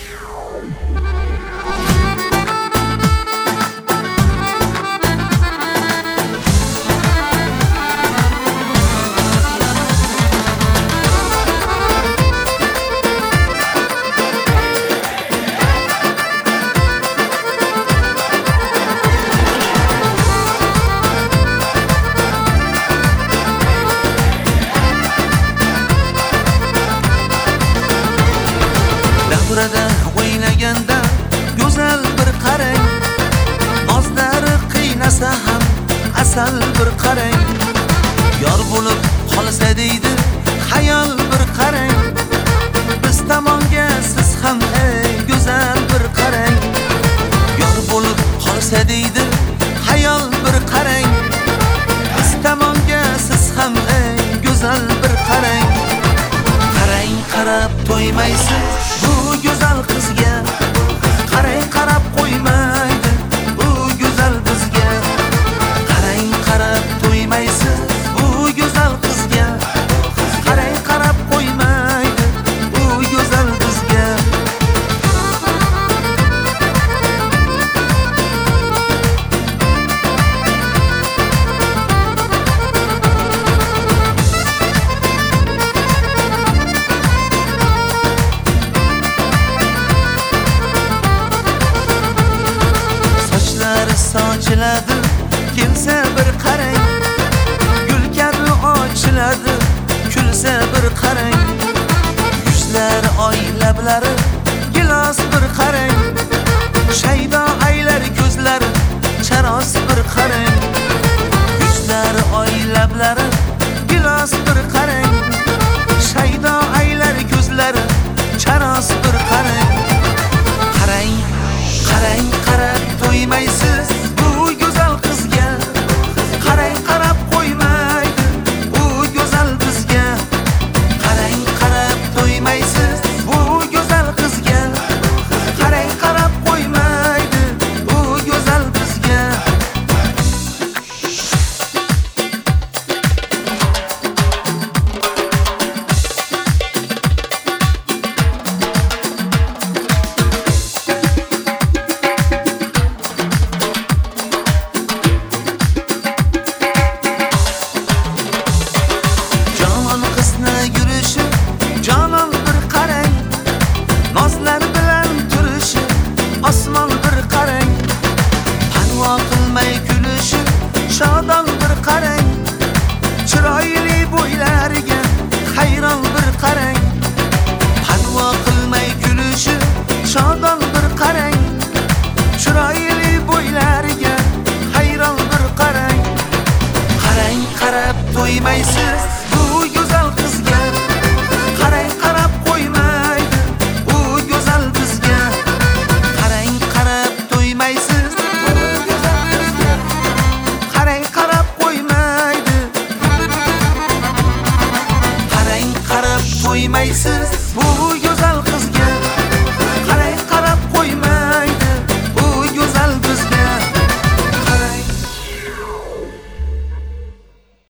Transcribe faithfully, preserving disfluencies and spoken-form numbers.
Burada o'ynaganda go'zal bir qarang, nozlari qiynasa ham asal bir qarang, yor bo'lib qolsa deydi xayol bir qarang, biz tomonga siz ham ey go'zal bir qarang, yor bo'lib qolsa deydi xayol bir qarang, biz tomonga siz ham ey go'zal bir qarang. Qarang qarab to'ymaysiz bu go'zal qizga, qarang qarab qo'ymaydi bu go'zal bizga. Qarang qarab to'ymaysiz bu go'zal qizga, qarang qarab qo'ymaydi bu go'zal bizga. Sochiladi kelsa bir qarang, gul kabi ochiladi kulsa bir qarang, yuzlari oy lablari gilos bir qarang, shaydo aylar ko'zlari charos bir qarang, yuzlari oy lablari gilos bir qarang, shaydo aylar ko'zlari charos bir qarang. Qarang qarang qarab to'ymaysiz bu go'zal qizga, qarang qarab qo'ymaydi bu go'zal bizga. Qarang qarab to'ymaysiz bu go'zal qizga, qarang qarab qo'ymaydi bu go'zal bizga. Canan bir qarang, nozlar bilan turishi osmon bir qarang, parvo qilmay kulishi shodon bir qarang, chiroyli bo'ylariga hayron bir qarang, parvo qilmay kulishi shodon bir qarang, chiroyli bo'ylariga hayron bir qarang. Qarang qarab to'ymaysiz